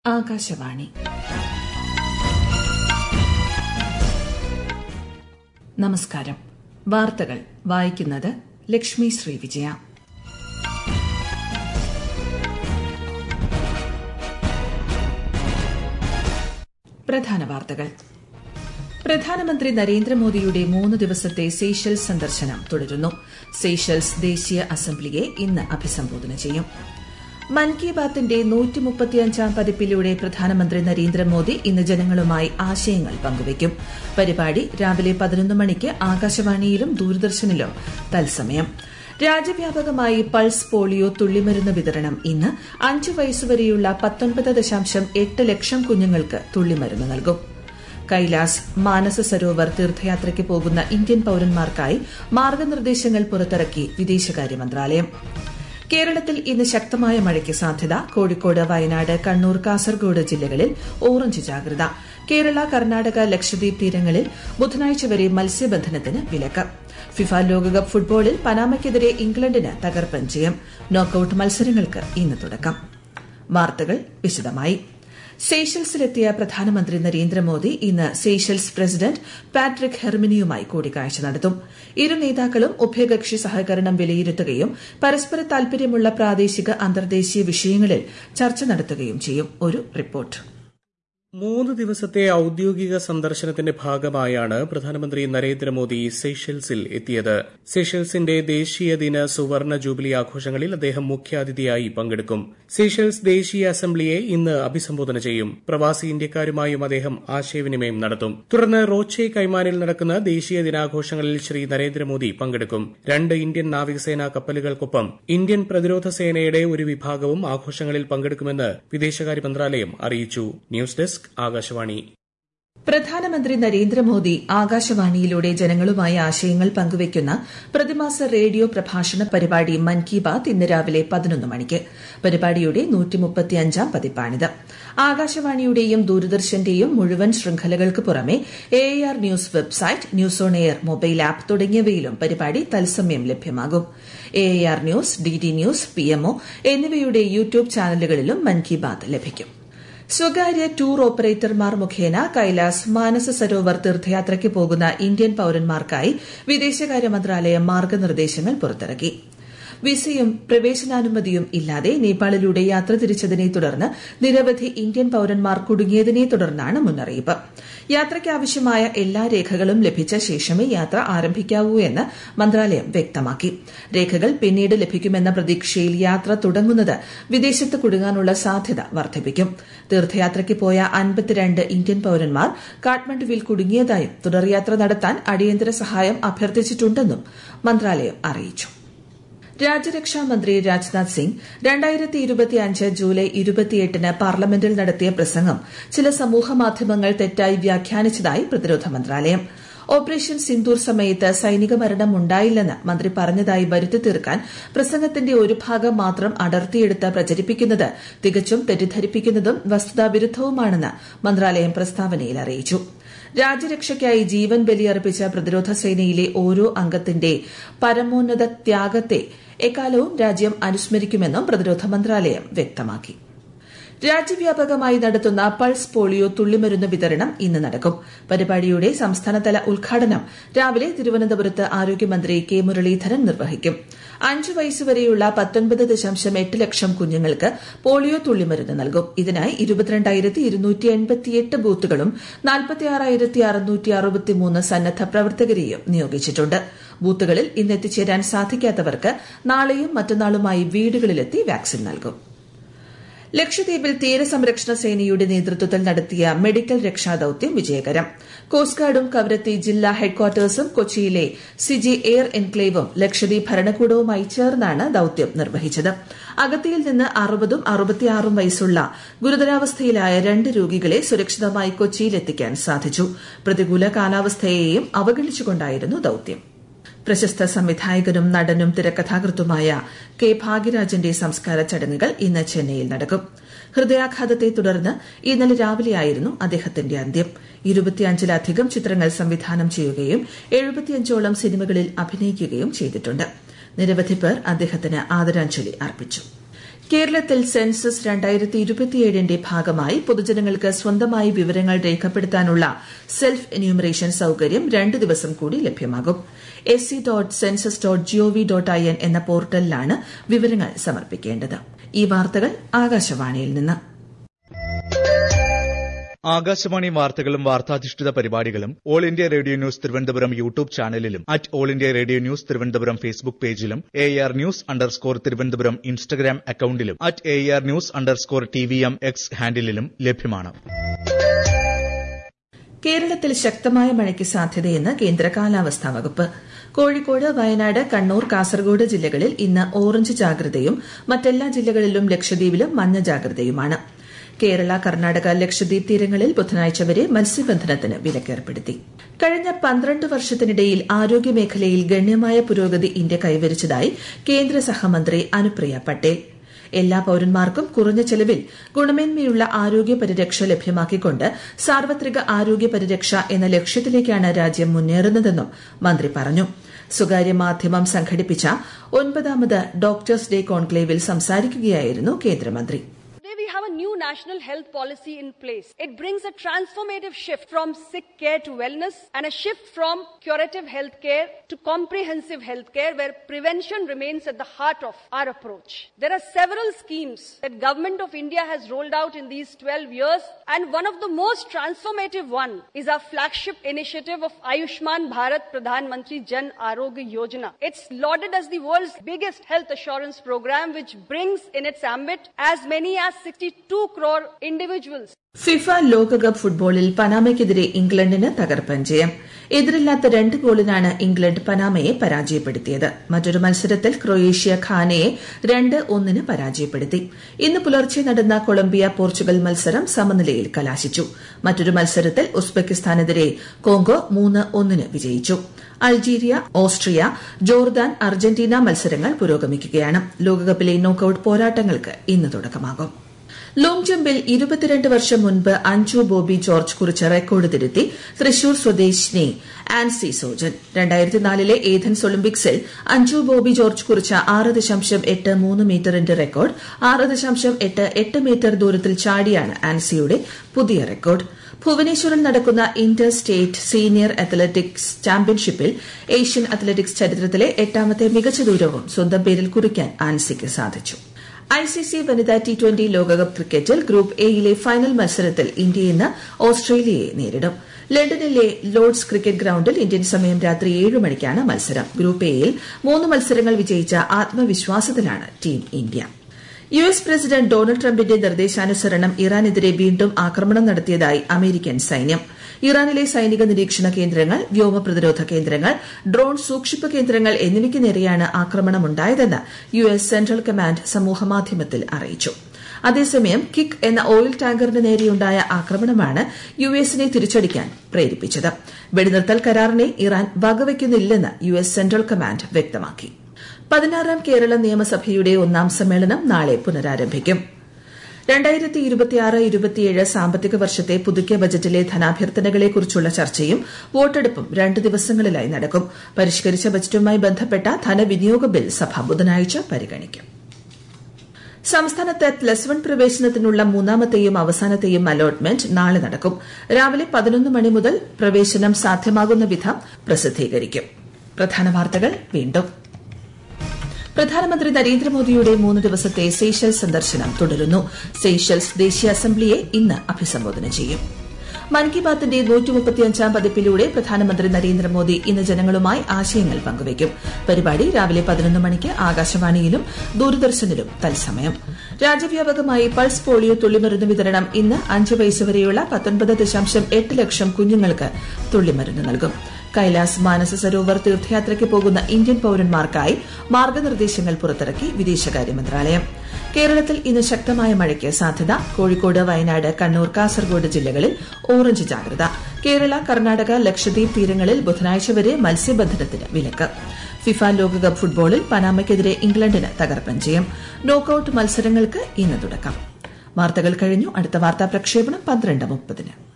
ആകാശവാണി. നമസ്കാരം. വാർത്തകൾ വായിക്കുന്നത് ലക്ഷ്മി ശ്രീ വിജയ. പ്രധാന വാർത്തകൾ. പ്രധാനമന്ത്രി നരേന്ദ്രമോദിയുടെ 3 ദിവസത്തെ സീഷെൽസ് സന്ദർശനം തുടരുന്നു. സീഷെൽസ് ദേശീയ അസംബ്ലിയെ ഇന്ന് അഭിസംബോധന ചെയ്യും. മൻ കി ബാത്തിന്റെ 135-ാം പതിപ്പിലൂടെ പ്രധാനമന്ത്രി നരേന്ദ്രമോദി ഇന്ന് ജനങ്ങളുമായി ആശയങ്ങൾ പങ്കുവയ്ക്കും. പരിപാടി രാവിലെ 11 മണിക്ക് ആകാശവാണിയിലും ദൂരദർശനിലും തത്സമയം. രാജ്യവ്യാപകമായി പൾസ് പോളിയോ തുള്ളിമരുന്ന് വിതരണം ഇന്ന് 5 വയസ്സുവരെയുള്ള 19.8 ലക്ഷം കുഞ്ഞുങ്ങൾക്ക് തുള്ളിമരുന്ന് നൽകും. കൈലാസ് മാനസ സരോവർ തീർത്ഥയാത്രയ്ക്ക് പോകുന്ന ഇന്ത്യൻ പൌരന്മാർക്കായി മാർഗനിർദ്ദേശങ്ങൾ പുറത്തിറക്കി വിദേശകാര്യ മന്ത്രാലയം. കേരളത്തിൽ ഇന്ന് ശക്തമായ മഴയ്ക്ക് സാധ്യത. കോഴിക്കോട്, വയനാട്, കണ്ണൂർ, കാസർഗോഡ് ജില്ലകളിൽ ഓറഞ്ച് ജാഗ്രത. കേരള, കർണാടക, ലക്ഷദ്വീപ് തീരങ്ങളിൽ ബുധനാഴ്ച വരെ മത്സ്യബന്ധനത്തിന് വിലക്ക്. ഫിഫ ലോകകപ്പ് ഫുട്ബോളിൽ പനാമയ്ക്കെതിരെ ഇംഗ്ലണ്ടിന് തകർപ്പൻ ജയം. നോക്കൌട്ട് മത്സരങ്ങൾക്ക് ഇന്ന് തുടക്കം. വാർത്തകൾ വിശദമായി. സീഷെൽസിലെത്തിയ പ്രധാനമന്ത്രി നരേന്ദ്രമോദി ഇന്ന് സീഷെൽസ് പ്രസിഡന്റ് പാട്രിക് ഹെർമിനിയുമായി കൂടിക്കാഴ്ച നടത്തും. ഇരു നേതാക്കളും ഉഭയകക്ഷി സഹകരണം വിലയിരുത്തുകയും പരസ്പര താൽപര്യമുള്ള പ്രാദേശിക അന്തർദേശീയ വിഷയങ്ങളിൽ ചർച്ച നടത്തുകയും ചെയ്യും. ഒരു റിപ്പോർട്ട്. 3 ദിവസത്തെ ഔദ്യോഗിക സന്ദർശനത്തിന്റെ ഭാഗമായാണ് പ്രധാനമന്ത്രി നരേന്ദ്രമോദി സീഷെൽസിൽ എത്തിയത്. സീഷെൽസിന്റെ ദേശീയ ദിന സുവർണ ജൂബിലി ആഘോഷങ്ങളിൽ അദ്ദേഹം മുഖ്യാതിഥിയായി പങ്കെടുക്കും. സീഷെൽസ് ദേശീയ അസംബ്ലിയെ ഇന്ന് അഭിസംബോധന ചെയ്യും. പ്രവാസി ഇന്ത്യക്കാരുമായും അദ്ദേഹം ആശയവിനിമയം നടത്തും. തുടർന്ന് റോച്ചെ കൈമാനിൽ നടക്കുന്ന ദേശീയ ദിനാഘോഷങ്ങളിൽ ശ്രീ നരേന്ദ്രമോദി പങ്കെടുക്കും. 2 ഇന്ത്യൻ നാവികസേനാ കപ്പലുകൾക്കൊപ്പം ഇന്ത്യൻ പ്രതിരോധ സേനയുടെ ഒരു വിഭാഗവും ആഘോഷങ്ങളിൽ പങ്കെടുക്കുമെന്ന് വിദേശകാര്യ മന്ത്രാലയം അറിയിച്ചു. News desk Akashvani. പ്രധാനമന്ത്രി നരേന്ദ്രമോദി ആകാശവാണിയിലൂടെ ജനങ്ങളുമായി ആശയങ്ങൾ പങ്കുവയ്ക്കുന്ന പ്രതിമാസ റേഡിയോ പ്രഭാഷണ പരിപാടി മൻ കി ബാത് ഇന്ന് രാവിലെ 11 മണിക്ക്. പരിപാടിയുടെ 135-ാം പതിപ്പാണിത്. ആകാശവാണിയുടെയും ദൂരദർശന്റെയും മുഴുവൻ ശൃംഖലകൾക്ക് പുറമെ AIR news website, news on air mobile app തുടങ്ങിയവയിലും പരിപാടി തത്സമയം ലഭ്യമാകും. AIR news, DD news, PMO എന്നിവയുടെ യൂട്യൂബ് ചാനലുകളിലും മൻ കി ബാത് ലഭിക്കും. സ്വകാര്യ ടൂർ ഓപ്പറേറ്റർമാർ മുഖേന കൈലാസ് മാനസ സരോവർ തീർത്ഥയാത്രയ്ക്ക് പോകുന്ന ഇന്ത്യൻ പൌരന്മാർക്കായി വിദേശകാര്യ മന്ത്രാലയം മാർഗനിർദ്ദേശങ്ങൾ പുറത്തിറക്കി. വിസയും പ്രവേശനാനുമതിയും ഇല്ലാതെ നേപ്പാളിലൂടെ യാത്ര തിരിച്ചതിനെ തുടർന്ന് നിരവധി ഇന്ത്യൻ പൌരന്മാർ കുടുങ്ങിയതിനെ തുടർന്നാണ് മുന്നറിയിപ്പ്. യാത്രയ്ക്കാവശ്യമായ എല്ലാ രേഖകളും ലഭിച്ച ശേഷമേ യാത്ര ആരംഭിക്കാവൂ എന്ന് മന്ത്രാലയം വ്യക്തമാക്കി. രേഖകൾ പിന്നീട് ലഭിക്കുമെന്ന പ്രതീക്ഷയിൽ യാത്ര തുടങ്ങുന്നത് വിദേശത്ത് കുടുങ്ങാനുള്ള സാധ്യത വർദ്ധിപ്പിക്കും. തീർത്ഥയാത്രയ്ക്ക് പോയ 52 ഇന്ത്യൻ പൌരന്മാർ കാഠ്മണ്ഡുവിൽ കുടുങ്ങിയതായും തുടർയാത്ര നടത്താൻ അടിയന്തര സഹായം അഭ്യർത്ഥിച്ചിട്ടുണ്ടെന്നും മന്ത്രാലയം അറിയിച്ചു. രാജ്യരക്ഷാമന്ത്രി രാജ്നാഥ് സിംഗ് 2025 ജൂലൈ 28-ന് പാർലമെന്റിൽ നടത്തിയ പ്രസംഗം ചില സമൂഹമാധ്യമങ്ങൾ തെറ്റായി വ്യാഖ്യാനിച്ചതായി പ്രതിരോധ മന്ത്രാലയം. ഓപ്പറേഷൻ സിന്ദൂർ സമയത്ത് സൈനിക മരണം ഉണ്ടായില്ലെന്ന് മന്ത്രി പറഞ്ഞതായി വരുത്തി തീർക്കാൻ പ്രസംഗത്തിന്റെ ഒരു ഭാഗം മാത്രം അടർത്തിയെടുത്ത് പ്രചരിപ്പിക്കുന്നത് തികച്ചും തെറ്റിദ്ധരിപ്പിക്കുന്നതും വസ്തുതാവിരുദ്ധവുമാണെന്ന് മന്ത്രാലയം പ്രസ്താവനയിൽ അറിയിച്ചു. രാജ്യരക്ഷയ്ക്കായി ജീവൻ ബലിയർപ്പിച്ച പ്രതിരോധ സേനയിലെ ഓരോ അംഗത്തിന്റെ പരമോന്നത ത്യാഗത്തെ എക്കാലവും രാജ്യം അനുസ്മരിക്കുമെന്നും പ്രതിരോധ മന്ത്രാലയം വ്യക്തമാക്കി. രാജ്യവ്യാപകമായി നടത്തുന്ന പൾസ് പോളിയോ തുള്ളിമരുന്ന് വിതരണം ഇന്ന് നടക്കും. പരിപാടിയുടെ സംസ്ഥാനതല ഉദ്ഘാടനം രാവിലെ തിരുവനന്തപുരത്ത് ആരോഗ്യമന്ത്രി കെ മുരളീധരൻ നിർവഹിക്കും. 5 വയസ്സുവരെയുള്ള 19.8 ലക്ഷം കുഞ്ഞുങ്ങൾക്ക് പോളിയോ തുള്ളിമരുന്ന് നൽകും. ഇതിനായി 22,288 ബൂത്തുകളും 46,663 സന്നദ്ധ പ്രവർത്തകരെയും നിയോഗിച്ചിട്ടുണ്ട്. ബൂത്തുകളിൽ ഇന്ന് എത്തിച്ചേരാൻ സാധിക്കാത്തവർക്ക് നാളെയും മറ്റന്നാളുമായി വീടുകളിലെത്തി വാക്സിൻ നൽകും. ലക്ഷദ്വീപിൽ തീരസംരക്ഷണ സേനയുടെ നേതൃത്വത്തിൽ നടത്തിയ മെഡിക്കൽ രക്ഷാദൌത്യം വിജയകരം. കോസ്റ്റ് ഗാർഡും കവരത്തി ജില്ലാ ഹെഡ്ക്വാർട്ടേഴ്സും കൊച്ചിയിലെ സിജി എയർ എൻക്ലേവും ലക്ഷദ്വീപ് ഭരണകൂടവുമായി ചേർന്നാണ് ദൌത്യം നിർവഹിച്ചത്. അഗത്തിയിൽ നിന്ന് 60ഉം 66ഉം വയസ്സുള്ള ഗുരുതരാവസ്ഥയിലായ 2 രോഗികളെ സുരക്ഷിതമായി കൊച്ചിയിലെത്തിക്കാൻ സാധിച്ചു. പ്രതികൂല കാലാവസ്ഥയെയും അവഗണിച്ചുകൊണ്ടായിരുന്നു ദൌത്യം. പ്രശസ്ത സംവിധായകനും നടനും തിരക്കഥാകൃത്തുമായ കെ ഭാഗ്യരാജന്റെ സംസ്കാര ചടങ്ങുകൾ ഇന്ന് ചെന്നൈയിൽ നടക്കും. ഹൃദയാഘാതത്തെ തുടർന്ന് ഇന്നലെ രാവിലെയായിരുന്നു അദ്ദേഹത്തിന്റെ അന്ത്യം. 25-ലധികം ചിത്രങ്ങൾ സംവിധാനം ചെയ്യുകയും 75ഓളം സിനിമകളിൽ അഭിനയിക്കുകയും ചെയ്തിട്ടുണ്ട്. നിരവധി പേർ അദ്ദേഹത്തിന് ആദരാഞ്ജലി അർപ്പിച്ചു. കേരളത്തിൽ സെൻസസ് 2027ന്റെ ഭാഗമായി പൊതുജനങ്ങൾക്ക് സ്വന്തമായി വിവരങ്ങൾ രേഖപ്പെടുത്താനുള്ള സെൽഫ് എന്യൂമറേഷൻ സൌകര്യം 2 ദിവസം കൂടി ലഭ്യമാകും. sc.census.gov.in എന്ന പോർട്ടലിലാണ് വിവരങ്ങൾ സമർപ്പിക്കേണ്ടത്. ഈ വാർത്തകൾ ആകാശവാണിയിൽ നിന്ന്. ആകാശവാണി വാർത്തകളും വാർത്താധിഷ്ഠിത പരിപാടികളും All India Radio News Thiruvananthapuram YouTube ചാനലിലും All India Radio News Thiruvananthapuram Facebook പേജിലും AR News_ തിരുവനന്തപുരം ഇൻസ്റ്റഗ്രാം അക്കൌണ്ടിലും AR News_TVM X ഹാൻഡിലും ലഭ്യമാണ്. കേരളത്തിൽ ശക്തമായ മഴയ്ക്ക് സാധ്യതയെന്ന് കേന്ദ്ര കാലാവസ്ഥാ വകുപ്പ്. കോഴിക്കോട്, വയനാട്, കണ്ണൂർ, കാസർഗോഡ് ജില്ലകളിൽ ഇന്ന് ഓറഞ്ച് ജാഗ്രതയും മറ്റെല്ലാ ജില്ലകളിലും ലക്ഷദ്വീപിലും മഞ്ഞ ജാഗ്രതയുമാണ്. കേരള, കർണാടക, ലക്ഷദ്വീപ് തീരങ്ങളിൽ ബുധനാഴ്ച വരെ മത്സ്യബന്ധനത്തിന് വിലക്കേർപ്പെടുത്തി. കഴിഞ്ഞ 12 വർഷത്തിനിടയിൽ ആരോഗ്യമേഖലയിൽ ഗണ്യമായ പുരോഗതി ഇന്ത്യ കൈവരിച്ചതായി കേന്ദ്ര സഹമന്ത്രി അനുപ്രിയ പട്ടേൽ. എല്ലാ പൌരന്മാർക്കും കുറഞ്ഞ ചെലവിൽ ഗുണമേന്മയുള്ള ആരോഗ്യ പരിരക്ഷ ലഭ്യമാക്കിക്കൊണ്ട് സാർവത്രിക ആരോഗ്യ പരിരക്ഷ എന്ന ലക്ഷ്യത്തിലേക്കാണ് രാജ്യം മുന്നേറുന്നതെന്നും മന്ത്രി പറഞ്ഞു. സ്വകാര്യ മാധ്യമം സംഘടിപ്പിച്ച 9ാമത് ഡോക്ടേഴ്സ് ഡേ കോൺക്ലേവിൽ സംസാരിക്കുകയായിരുന്നു കേന്ദ്രമന്ത്രി. We have a new national health policy in place. It brings a transformative shift from sick care to wellness and a shift from curative health care to comprehensive health care where prevention remains at the heart of our approach. There are several schemes that Government of India has rolled out in these 12 years and one of the most transformative one is our flagship initiative of Ayushman Bharat Pradhan Mantri Jan Arogya Yojana. It's lauded as the world's biggest health assurance program which brings in its ambit as many as 62 crore individuals. FIFA ലോകകപ്പ് ഫുട്ബോളിൽ പനാമയ്ക്കെതിരെ ഇംഗ്ലണ്ടിന് തകർപ്പൻ ജയം. എതിരില്ലാത്ത 2 ഗോളിനാണ് England പനാമയെ പരാജയപ്പെടുത്തിയത്. മറ്റൊരു മത്സരത്തിൽ ക്രൊയേഷ്യ ഘാനയെ 2-1 പരാജയപ്പെടുത്തി. ഇന്ന് പുലർച്ചെ നടന്ന കൊളംബിയ പോർച്ചുഗൽ മത്സരം സമനിലയിൽ കലാശിച്ചു. മറ്റൊരു മത്സരത്തിൽ ഉസ്ബെക്കിസ്ഥാനെതിരെ കോങ്കോ 3-1 വിജയിച്ചു. അൾജീരിയ, ഓസ്ട്രിയ, ജോർദാൻ, അർജന്റീന മത്സരങ്ങൾ പുരോഗമിക്കുകയാണ്. ലോകകപ്പിലെ നോക്കൌട്ട് പോരാട്ടങ്ങൾക്ക് ഇന്ന് തുടക്കമാകും. ലോങ് ജമ്പിൽ 22 വർഷം മുൻപ് അഞ്ജു ബോബി ജോർജ് കുറിച്ച റെക്കോർഡ് തിരുത്തി തൃശൂർ സ്വദേശിനി ആൻസി സോജൻ. 2004 ഏഥൻസ് ഒളിമ്പിക്സിൽ അഞ്ജു ബോബി ജോർജ് കുറിച്ച 6.83 മീറ്ററിന്റെ റെക്കോർഡ് 6.88 മീറ്റർ ദൂരത്തിൽ ചാടിയാണ് ആൻസിയുടെ പുതിയ റെക്കോർഡ്. ഭുവനേശ്വറിൽ നടക്കുന്ന ഇന്റർ സ്റ്റേറ്റ് സീനിയർ അത്ലറ്റിക്സ് ചാമ്പ്യൻഷിപ്പിൽ ഏഷ്യൻ അത്ലറ്റിക്സ് ചരിത്രത്തിലെ 8ാമത്തെ മികച്ച ദൂരവും സ്വന്തം പേരിൽ കുറിക്കാൻ ആൻസിക്ക് സാധിച്ചു. ICC വനിതാ T20 ലോകകപ്പ് ക്രിക്കറ്റിൽ ഗ്രൂപ്പ് എയിലെ ഫൈനൽ മത്സരത്തിൽ ഇന്ത്യ ഇന്ന് ഓസ്ട്രേലിയയെ നേരിടും. ലണ്ടനിലെ ലോർഡ്സ് ക്രിക്കറ്റ് ഗ്രൌണ്ടിൽ ഇന്ത്യൻ സമയം രാത്രി 7 മണിക്കാണ് മത്സരം. ഗ്രൂപ്പ് എയിൽ 3 മത്സരങ്ങൾ വിജയിച്ച ആത്മവിശ്വാസത്തിലാണ് team India. US president Donald ട്രംപിന്റെ നിർദ്ദേശാനുസരണം ഇറാനെതിരെ വീണ്ടും ആക്രമണം നടത്തിയതായി അമേരിക്കൻ സൈന്യം. ഇറാനിലെ സൈനിക നിരീക്ഷണ കേന്ദ്രങ്ങൾ, വ്യോമ പ്രതിരോധ കേന്ദ്രങ്ങൾ, ഡ്രോൺ സൂക്ഷിപ്പ് കേന്ദ്രങ്ങൾ എന്നിവയ്ക്ക് നേരെയാണ് ആക്രമണമുണ്ടായതെന്ന് US സെൻട്രൽ കമാൻഡ് സമൂഹമാധ്യമത്തിൽ അറിയിച്ചു. അതേസമയം കിക്ക് എന്ന ഓയിൽ ടാങ്കറിന് നേരെയുണ്ടായ ആക്രമണമാണ് USനെ തിരിച്ചടിക്കാൻ പ്രേരിപ്പിച്ചത്. വെടിനിർത്തൽ കരാറിനെ ഇറാൻ വകവയ്ക്കുന്നില്ലെന്ന് US സെൻട്രൽ കമാൻഡ് വ്യക്തമാക്കി. 16ാം കേരള നിയമസഭയുടെ 1ാം സമ്മേളനം നാളെ പുനരാരംഭിക്കും. 2026-27 സാമ്പത്തിക വർഷത്തെ പുതുക്കിയ ബജറ്റിലെ ധനാഭ്യർത്ഥനകളെക്കുറിച്ചുള്ള ചർച്ചയും വോട്ടെടുപ്പും 2 ദിവസങ്ങളിലായി നടക്കും. പരിഷ്കരിച്ച ബജറ്റുമായി ബന്ധപ്പെട്ട ധനവിനിയോഗ ബിൽ സഭ ബുധനാഴ്ച പരിഗണിക്കും. സംസ്ഥാനത്ത് +1 പ്രവേശനത്തിനുള്ള 3ാമത്തെയും അവസാനത്തെയും അലോട്ട്മെന്റ് നാളെ നടക്കും. രാവിലെ 11 മണി മുതൽ പ്രവേശനം സാധ്യമാകുന്ന വിധം പ്രസിദ്ധീകരിക്കും. പ്രധാന വാർത്തകൾ വീണ്ടും. പ്രധാനമന്ത്രി നരേന്ദ്രമോദിയുടെ 3 ദിവസത്തെ സെയ്ഷൽസ് സന്ദർശനം തുടരുന്നു. സെയ്ഷൽസ് ദേശീയ അസംബ്ലിയെ ഇന്ന് അഭിസംബോധന ചെയ്യും. മൻ കി ബാത്തിന്റെ 135ാം പതിപ്പിലൂടെ പ്രധാനമന്ത്രി നരേന്ദ്രമോദി ഇന്ന് ജനങ്ങളുമായി ആശയങ്ങൾ പങ്കുവയ്ക്കും. പരിപാടി രാവിലെ 11 മണിക്ക് ആകാശവാണിയിലും ദൂരദർശനിലും തത്സമയം. രാജ്യവ്യാപകമായി പൾസ് പോളിയോ തുള്ളിമരുന്ന് വിതരണം ഇന്ന് 5 വയസ്സുവരെയുള്ള 19.8 ലക്ഷം കുഞ്ഞുങ്ങൾക്ക് തുള്ളിമരുന്ന് നൽകും. കൈലാസ് മാനസ സരോവർ തീർത്ഥയാത്രയ്ക്ക് പോകുന്ന ഇന്ത്യൻ പൌരന്മാർക്കായി മാർഗനിർദ്ദേശങ്ങൾ പുറത്തിറക്കി വിദേശകാര്യ മന്ത്രാലയം. കേരളത്തിൽ ഇന്ന് ശക്തമായ മഴയ്ക്ക് സാധ്യത. കോഴിക്കോട്, വയനാട്, കണ്ണൂർ, കാസർഗോഡ് ജില്ലകളിൽ ഓറഞ്ച് ജാഗ്രത. കേരള, കർണാടക, ലക്ഷദ്വീപ് തീരങ്ങളിൽ ബുധനാഴ്ച വരെ മത്സ്യബന്ധനത്തിന് വിലക്ക്. ഫിഫ ലോകകപ്പ് ഫുട്ബോളിൽ പനാമയ്ക്കെതിരെ ഇംഗ്ലണ്ടിന് തകർപ്പൻ ജയം. നോക്കൌട്ട് മത്സരങ്ങൾക്ക് ഇന്ന് തുടക്കം. വാർത്തകൾ കഴിഞ്ഞു. അടുത്ത വാർത്താ പ്രക്ഷേപണം 12:30.